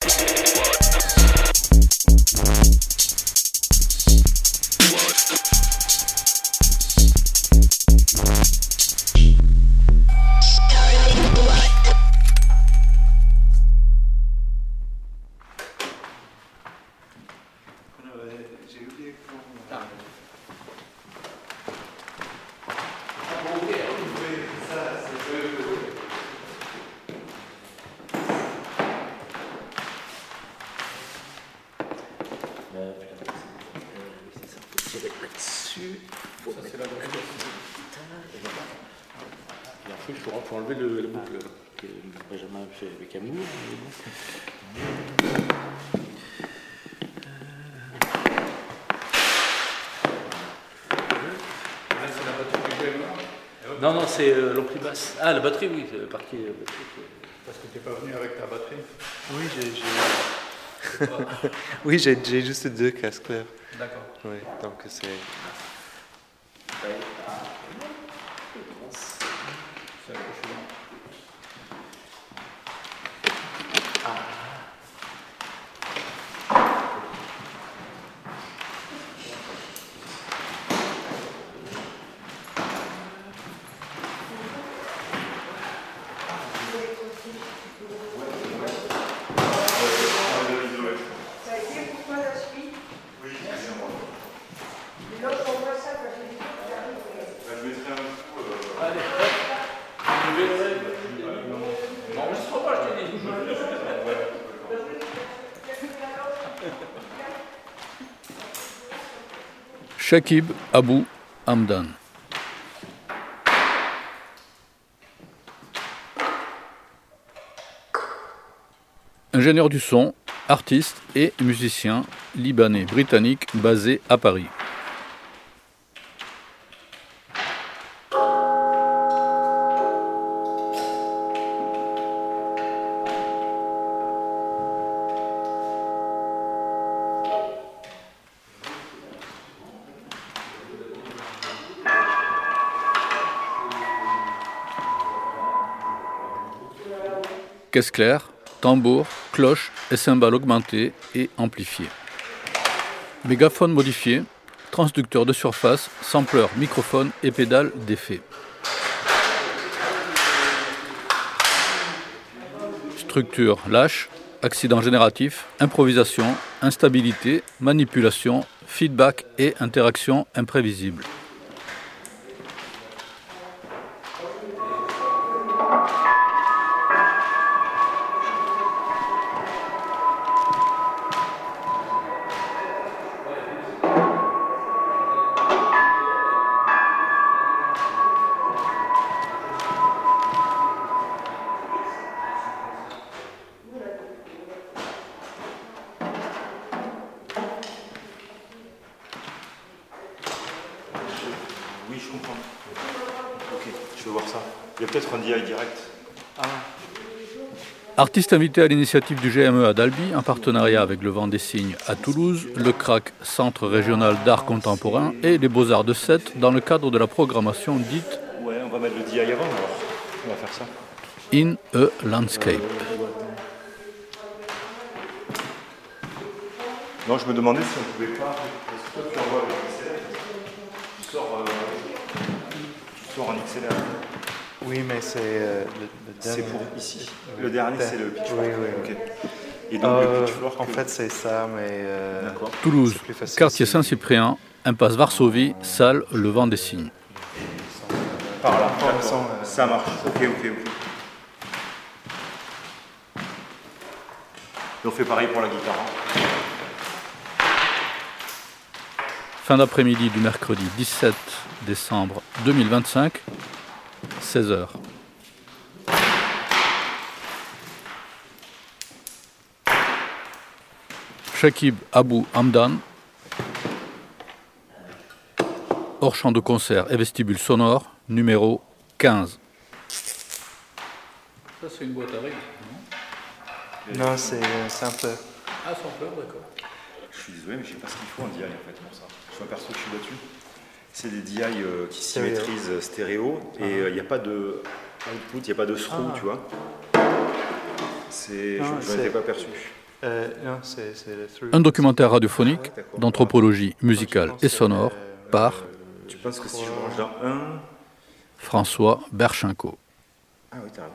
Faut enlever le boucle que Benjamin fait avec amour. Non, c'est l'ampli basse. Ah, la batterie, oui, le parquet. Parce que tu n'es pas venu avec ta batterie. Oui, oui, j'ai juste 2 casques clairs. D'accord. Oui, donc c'est... C'est accrochement. Shakib Abou Hamdan. Ingénieur du son, artiste et musicien libanais-britannique basé à Paris. Caisse claire, tambour, cloche et cymbales augmentées et amplifiées. Mégaphone modifié, transducteur de surface, sampleur, microphone et pédale d'effet. Structure lâche, accident génératif, improvisation, instabilité, manipulation, feedback et interaction imprévisible. Oui, je comprends. Ok, je vais voir ça. Il y a peut-être un DI direct. Ah. Artiste invité à l'initiative du GME à Dalby, en partenariat avec le Vent des Cygnes à Toulouse, le CRAC, Centre Régional d'Art Contemporain, et les Beaux-Arts de Sète, dans le cadre de la programmation dite Ouais, on va mettre le DI avant alors. On va faire ça. In a Landscape. Non, je me demandais si on pouvait pas. Est-ce que toi tu envoies avec XLR? Tu sors en XLR. Oui, mais c'est le dernier. C'est pour ici. Le dernier, c'est le pitch. Oui. Ok. Et donc le pitch floor. En fait, c'est ça, mais. D'accord. Toulouse, c'est plus facile quartier si- Saint-Cyprien, impasse Varsovie, salle Le Vent des Cygnes. Par là. Pour D'accord. l'instant, Ça marche. Ok. Et on fait pareil pour la guitare. Hein. Fin d'après-midi du mercredi 17 décembre 2025, 16h. Shakib Abou Hamdan, hors champ de concert et vestibule sonore, numéro 15. Ça, c'est une boîte à rythme, non? Non, c'est simple. Ah, sampleur, d'accord. Je suis désolé, mais je sais pas ce qu'il faut en DI en fait pour ça. Je m'aperçois que je suis là-dessus. C'est des DI qui Stéréo. symétrisent stéréo et il n'y a pas de output, il n'y a pas de through, tu vois. Je n'en étais pas perçu. Non, c'est le truc. Un documentaire radiophonique d'anthropologie musicale et sonore par Tu penses que si je branche dans un... François Berchenko. Ah oui, t'as raison.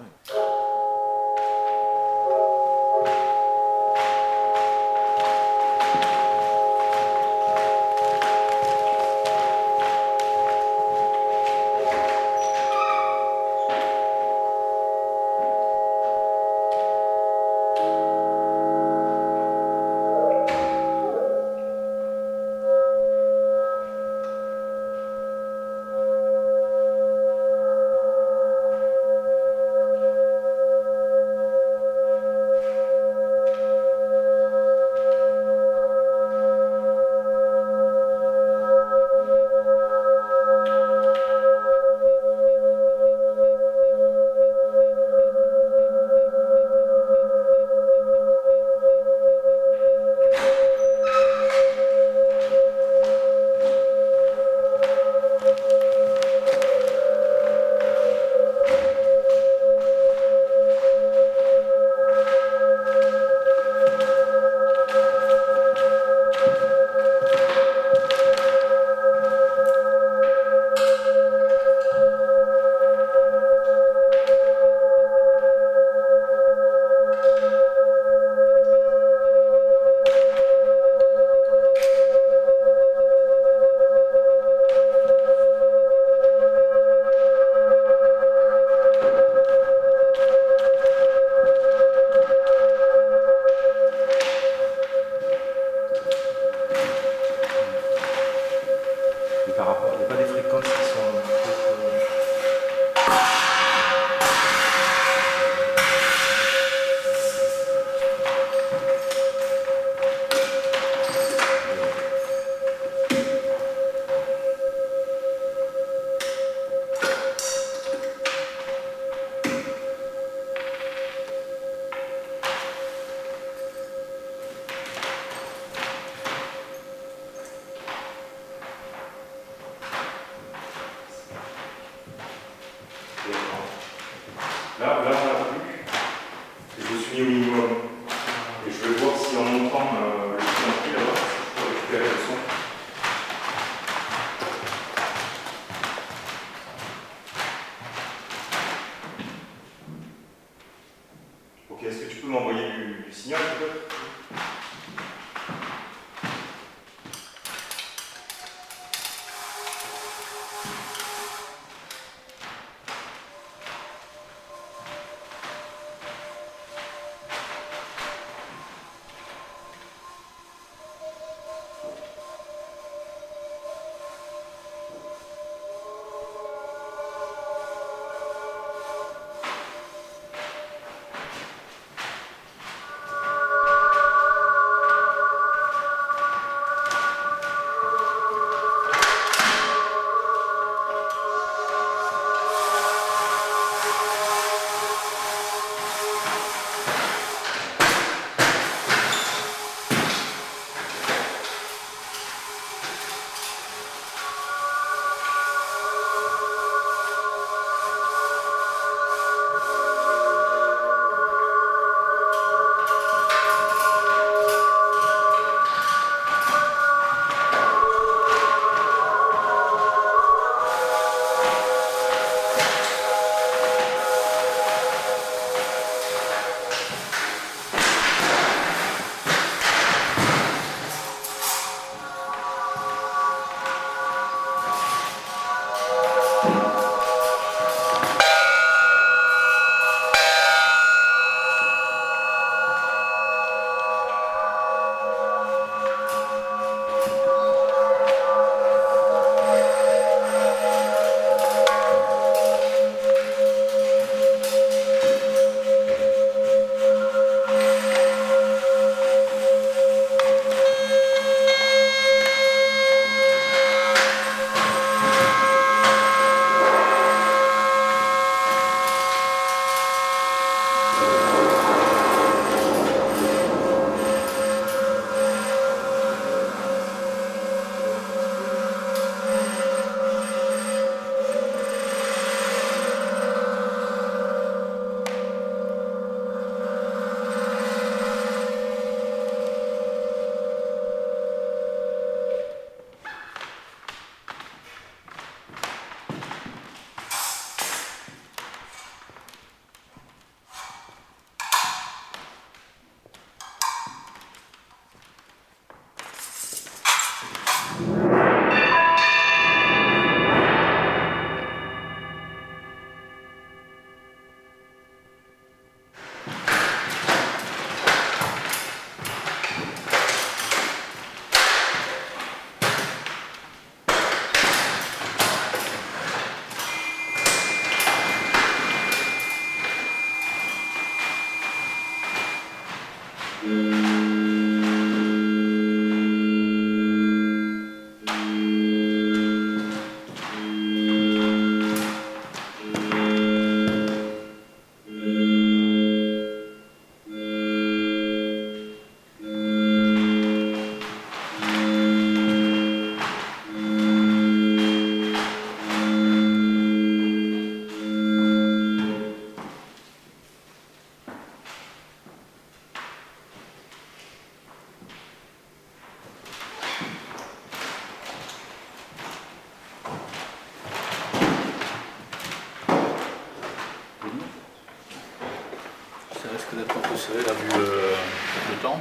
Elle a vu le temps.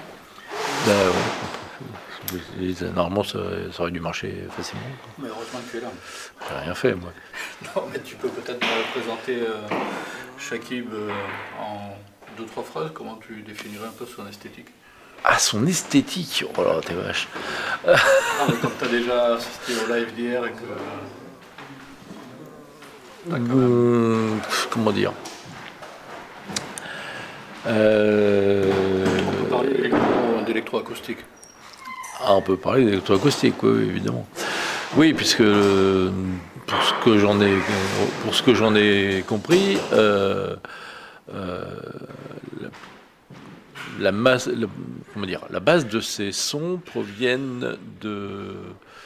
Normalement, ça aurait dû marcher facilement. Mais heureusement que tu es là. J'ai rien fait, moi. Non, mais tu peux peut-être présenter Shakib en 2-3 phrases. Comment tu définirais un peu son esthétique? Ah, son esthétique. Oh là, t'es vache. Ah, mais comme tu as déjà assisté au live d'hier et que... Comment dire On peut parler d'électroacoustique. On peut parler d'électroacoustique, oui, évidemment. Oui, puisque pour ce que j'en ai compris, la base de ces sons proviennent de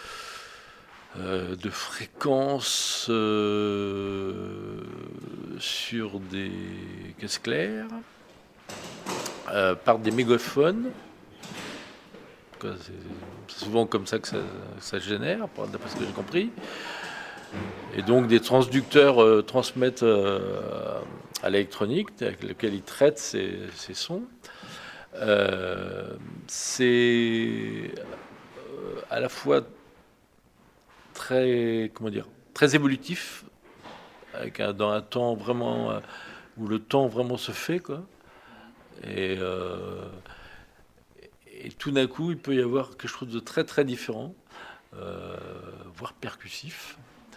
fréquences sur des caisses claires par des mégaphones. C'est souvent comme ça que ça se génère, d'après ce que j'ai compris. Et donc des transducteurs transmettent à l'électronique avec lequel ils traitent ces sons. C'est à la fois très évolutif, dans un temps vraiment où le temps vraiment se fait, quoi. Et tout d'un coup, il peut y avoir quelque chose de très très différent, voire percussif.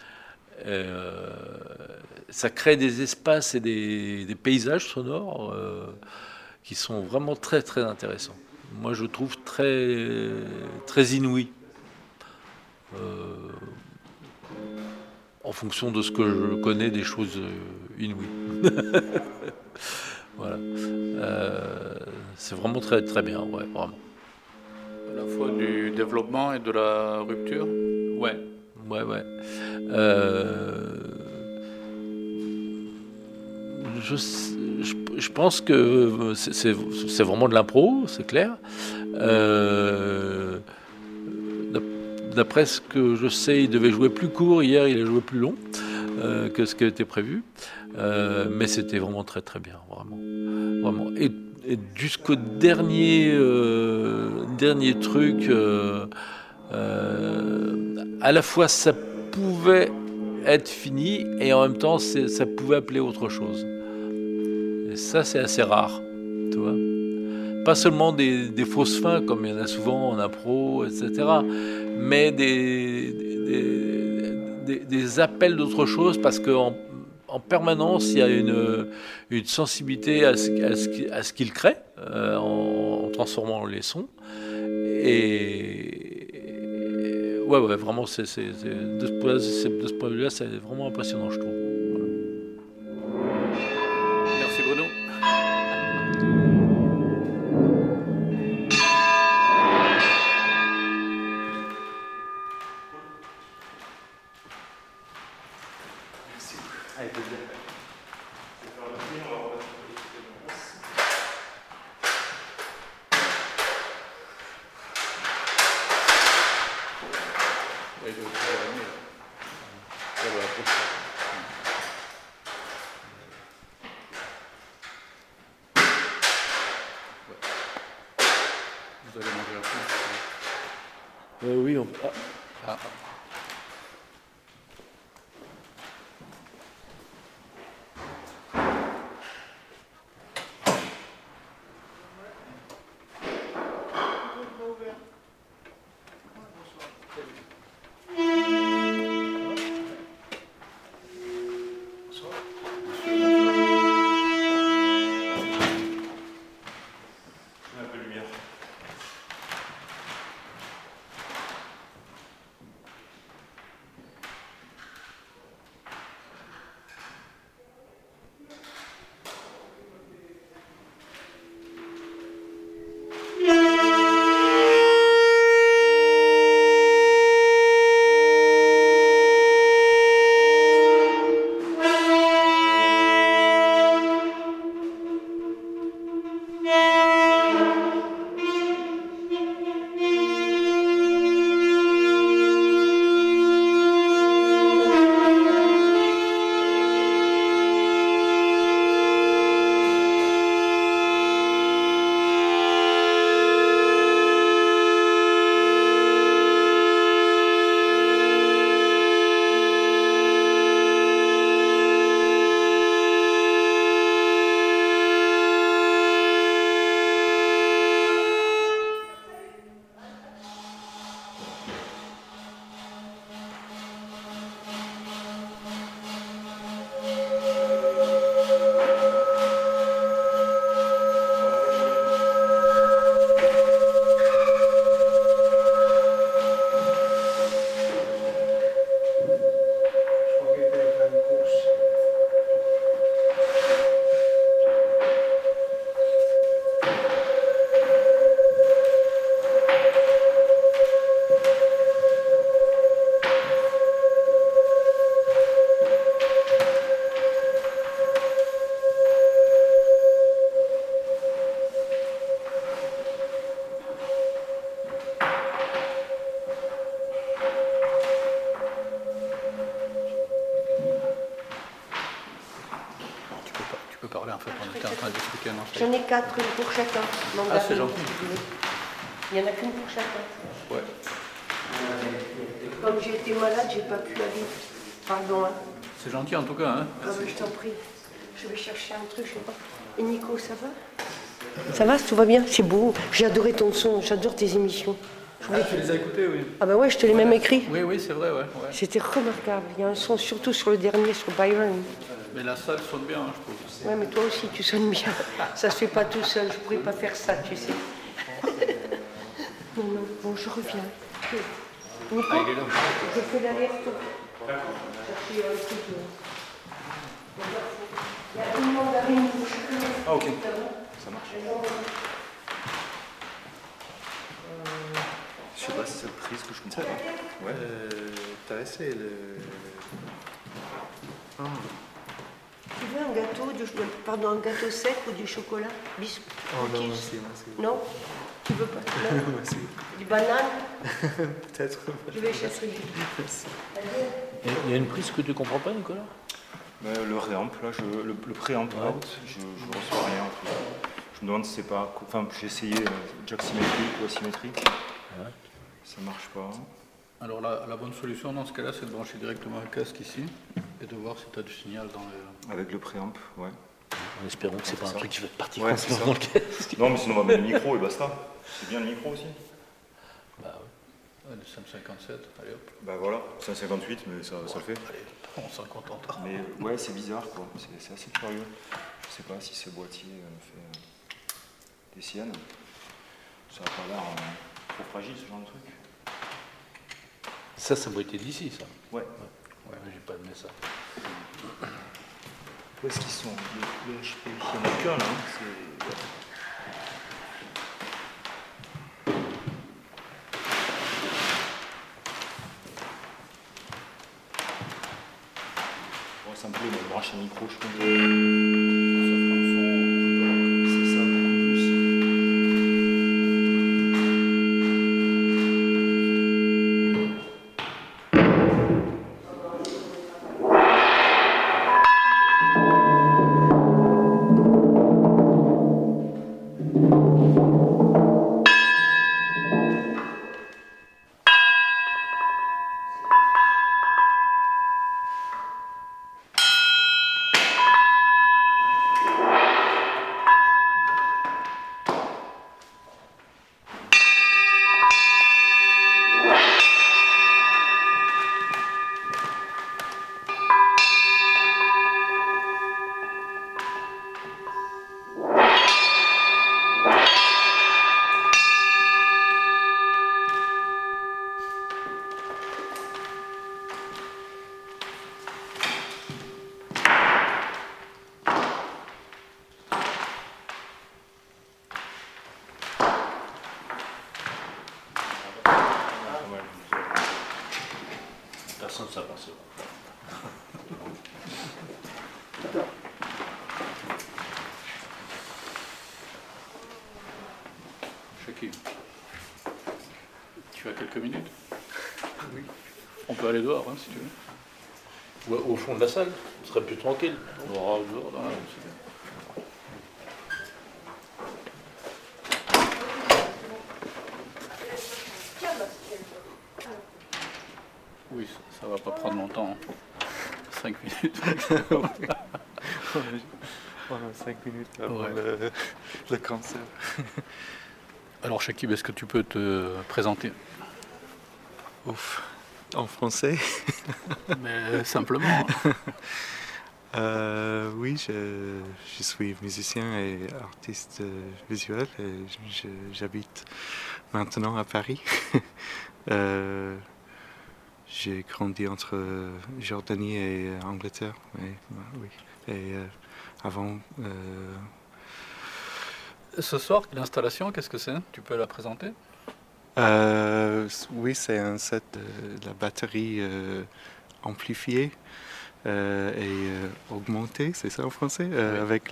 Ça crée des espaces et des paysages sonores qui sont vraiment très très intéressants. Moi, je trouve très très inouïs. En fonction de ce que je connais des choses inouïes. Voilà. C'est vraiment très très bien, ouais, vraiment. À la fois du développement et de la rupture. Ouais. Je pense que c'est vraiment de l'impro, c'est clair. D'après ce que je sais, il devait jouer plus court. Hier, il a joué plus long que ce qui était prévu. Mais c'était vraiment très très bien, vraiment. Et jusqu'au dernier truc, à la fois ça pouvait être fini et en même temps ça pouvait appeler autre chose. Et ça, c'est assez rare, tu vois. Pas seulement des fausses fins comme il y en a souvent en impro, etc. Mais des appels d'autre chose, parce qu'en permanence il y a une sensibilité à ce qu'il crée en transformant les sons. Et ouais, vraiment, de ce point de vue-là, c'est vraiment impressionnant, je trouve. Voilà. Merci Bruno. Vous allez manger après? Oui, t'es en train d'expliquer un enfant. J'en ai 4, une pour chacun. Ah, c'est gentil. Il n'y en a qu'une pour chacun. Ouais. Comme j'ai été malade, j'ai pas pu aller. Pardon. Hein. C'est gentil en tout cas. Hein. Ah, je t'en prie. Je vais chercher un truc, je sais pas. Et Nico, ça va? Ça va, tout va bien? C'est beau. J'ai adoré ton son, j'adore tes émissions. Tu les as écoutés, oui. Ah ben ouais, je te l'ai même écrit. Oui, c'est vrai, ouais. C'était remarquable. Il y a un son, surtout sur le dernier, sur Byron. Mais la salle sonne bien, je trouve. Ouais, mais toi aussi, tu sonnes bien. Ça se fait pas tout seul. Je pourrais pas faire ça, tu sais. Non, bon, je reviens. Nico, je fais l'aller-retour. Chercher un truc. Il y a tout le monde à une bouche. Ah, ok. Ça marche. Je sais pas si c'est le prix, ce que je comprends pas. Ouais. T'as essayé le... Ah. Tu veux un gâteau, un gâteau sec ou du chocolat? Biscuit? Oh non, merci. Non? Tu veux pas? Non? Merci. Du banane? Peut-être. Je vais chercher. Merci. Il y a une prise que tu comprends pas, Nicolas? Le réamp, là, le préamp out, je ne reçois rien. En fait. Je me demande si c'est pas... Enfin, j'ai essayé jack symétrique ou asymétrique. Ouais. Ça marche pas. Alors la bonne solution dans ce cas-là, c'est de brancher directement un casque ici et de voir si tu as du signal dans le... Avec le préamp, ouais. En espérant que c'est pas un truc qui va partir Ouais, c'est ça. dans le casque. Non, mais sinon on va mettre le micro et basta. C'est bien le micro aussi. Bah ouais. Le 557, allez hop. Bah voilà, c'est un 58, mais ça le fait. Allez, on s'en contente. Mais ouais, c'est bizarre quoi, c'est assez curieux. Je sais pas si ce boîtier fait des siennes. Ça n'a pas l'air trop fragile ce genre de truc. Ça doit être d'ici, ça. Ouais. Ouais, j'ai pas aimé ça. Où est-ce qu'ils sont les HP? Il n'y en a qu'un là. Bon, ça me plaît, mais je branche un micro, je pense. Ça fera un son un peu. C'est ça, beaucoup plus. Personne ne s'aperçoit. Shakib, tu as quelques minutes? Oui. On peut aller dehors, hein, si tu veux. Ou au fond de la salle, on serait plus tranquille. On aura dehors, dans la rue, c'est bien. Oui, ça va pas prendre longtemps. 5 minutes. On a 5 minutes avant Ouais. le cancer. Alors Shakib, est-ce que tu peux te présenter? Ouf. En français? Mais simplement. Oui, je suis musicien et artiste visuel et j'habite maintenant à Paris. J'ai grandi entre Jordanie et Angleterre. Oui. Et avant... Ce soir, l'installation, qu'est-ce que c'est? Tu peux la présenter? Oui, c'est un set de la batterie amplifiée et augmentée, c'est ça en français? Oui. Avec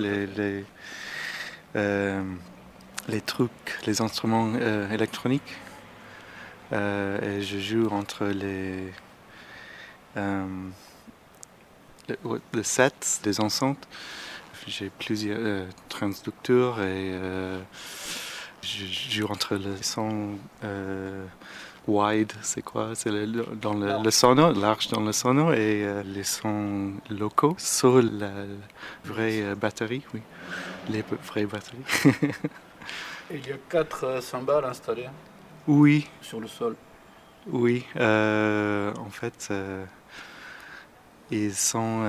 les trucs, les instruments électroniques. Et je joue entre les sets, les enceintes, j'ai plusieurs transducteurs et je joue entre le son wide, c'est quoi? C'est dans le sono, large dans le sono, et les sons locaux sur la vraie batterie, oui, les vraies batteries. Et il y a 4 cymbales installées Oui, sur le sol. oui. En fait, ils sont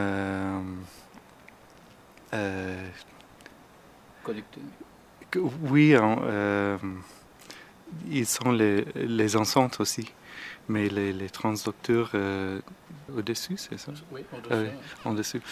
Connectées. oui, ils sont les enceintes aussi, mais les transducteurs au-dessus, c'est ça? Oui, au-dessus. En dessous.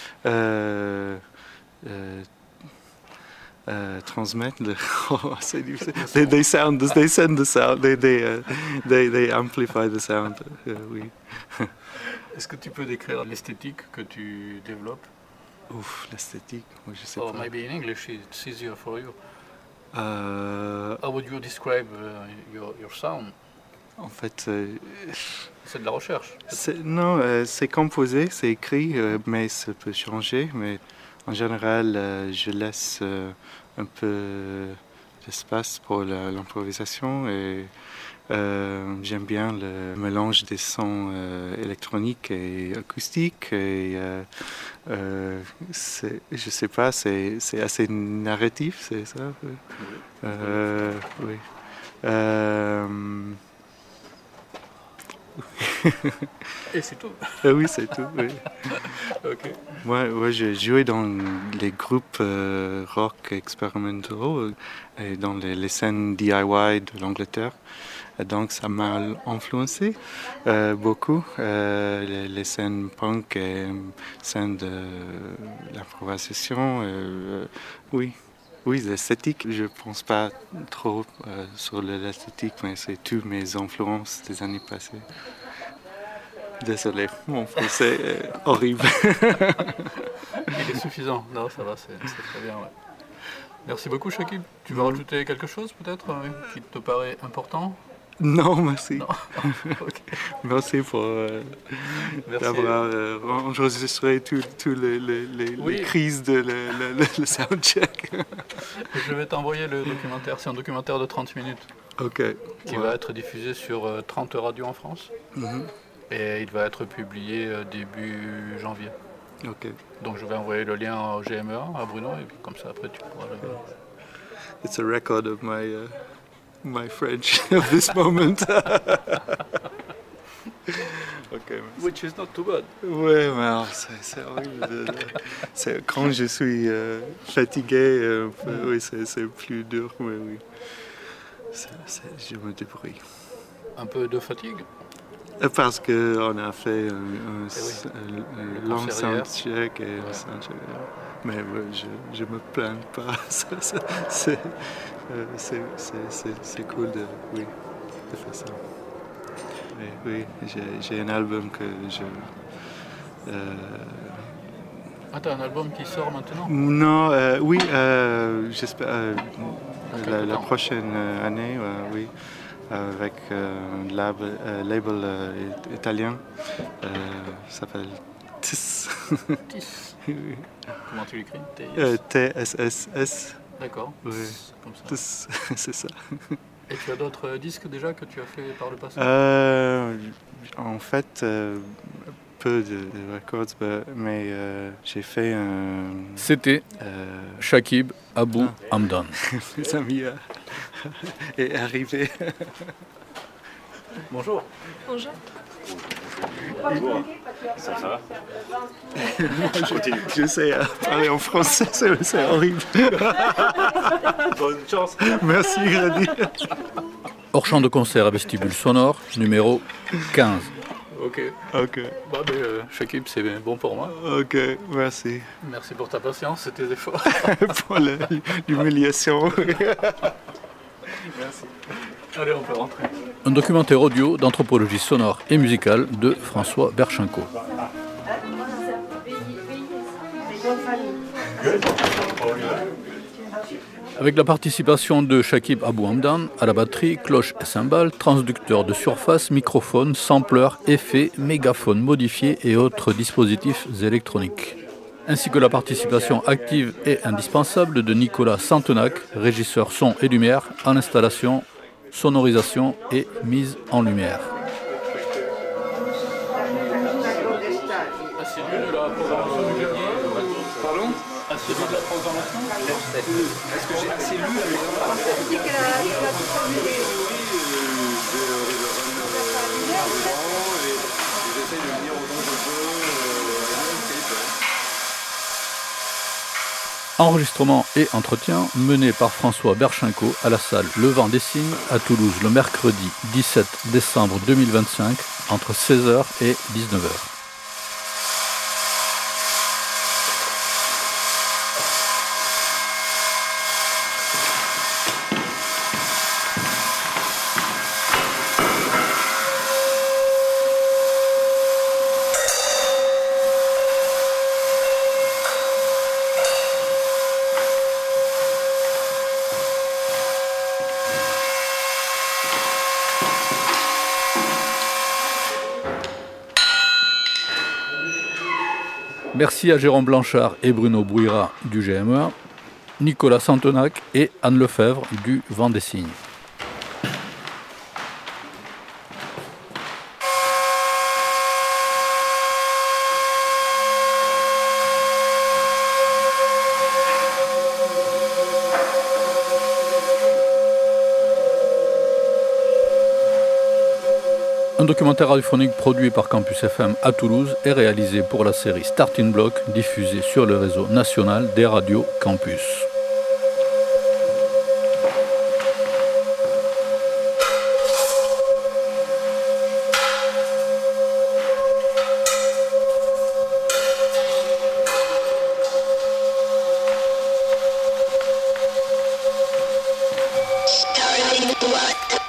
Transmettre le. Oh, c'est difficile. They send the sound. They amplify the sound. Oui. Est-ce que tu peux décrire l'esthétique que tu développes? Ouf, l'esthétique, moi je sais Or pas. maybe in English it's easier for you. How would you describe your sound? En fait, C'est de la recherche. non, c'est composé, c'est écrit, mais ça peut changer. Mais en général, je laisse un peu d'espace pour l'improvisation et j'aime bien le mélange des sons électroniques et acoustiques. Et je sais pas, c'est assez narratif, c'est ça? Oui. Et c'est tout. Oui, c'est tout. Oui. Ok. Moi, j'ai joué dans les groupes rock expérimentaux et dans les scènes DIY de l'Angleterre. Et donc, ça m'a influencé beaucoup. Les scènes punk et scènes de l'improvisation. Oui. Oui, l'esthétique, je ne pense pas trop sur l'esthétique, mais c'est toutes mes influences des années passées. Désolé, mon français est horrible. Il est suffisant. Non, ça va, c'est très bien. Ouais. Merci beaucoup, Shakib. Tu veux rajouter quelque chose peut-être qui te paraît important? Non, merci. Non. Okay. Merci pour d'avoir enregistré toutes les crises de le soundcheck. Je vais t'envoyer le documentaire. C'est un documentaire de 30 minutes qui va être diffusé sur 30 radios en France. Mm-hmm. Et il va être publié début janvier. Donc je vais envoyer le lien au GMEA, à Bruno, et puis comme ça après tu pourras le voir. It's a record of my French of this moment. Which is not too bad. Ouais, mais alors, c'est horrible. Quand je suis fatigué, oui, c'est plus dur, mais oui. Je me débrouille. Un peu de fatigue? Parce qu'on a fait un long soundcheck et un soundcheck. Mais je me plains pas. C'est cool de faire ça. Et oui, j'ai un album que je... Ah, t'as un album qui sort maintenant? Non, oui, j'espère la prochaine année, oui. Avec un label italien, ça s'appelle TISS. TISS. Oui. Comment tu l'écris? TSSS. D'accord. Oui. Comme ça. TISS, c'est ça. Et tu as d'autres disques déjà que tu as fait par le passé? En fait, peu de records, mais j'ai fait un... C'était Shakib Abou Hamdan. Mes amis est arrivé. Bonjour. Bonjour. Ça va? Je sais parler en français, c'est horrible. Bonne chance. Merci, Grady. Hors champ de concert à vestibule sonore, numéro 15. Ok. Bah, Shakib, c'est bon pour moi. Ok, merci. Merci pour ta patience et tes efforts. Pour l'humiliation. Merci. Allez, on peut rentrer. Un documentaire audio d'anthropologie sonore et musicale de François Berchenko. Avec la participation de Shakib Abou Hamdan à la batterie, cloche et cymbales, transducteur de surface, microphone, sampleur, effets, mégaphone modifié et autres dispositifs électroniques. ainsi que la participation active et indispensable de Nicolas Santenac, régisseur son et lumière, en installation, sonorisation et mise en lumière. Pardon? Assez lu de la programmation. Est-ce que j'ai assez lu j'essaie de venir autant que je peux. Enregistrement et entretien mené par François Berchinko à la salle Le Vent des Cygnes à Toulouse le mercredi 17 décembre 2025 entre 16h et 19h. Merci à Jérôme Blanchard et Bruno Bouira du GMEA, Nicolas Santenac et Anne Lefebvre du Vent des Cygnes. Un documentaire radiophonique produit par Campus FM à Toulouse est réalisé pour la série Starting Block, diffusée sur le réseau national des radios Campus. Starting Block.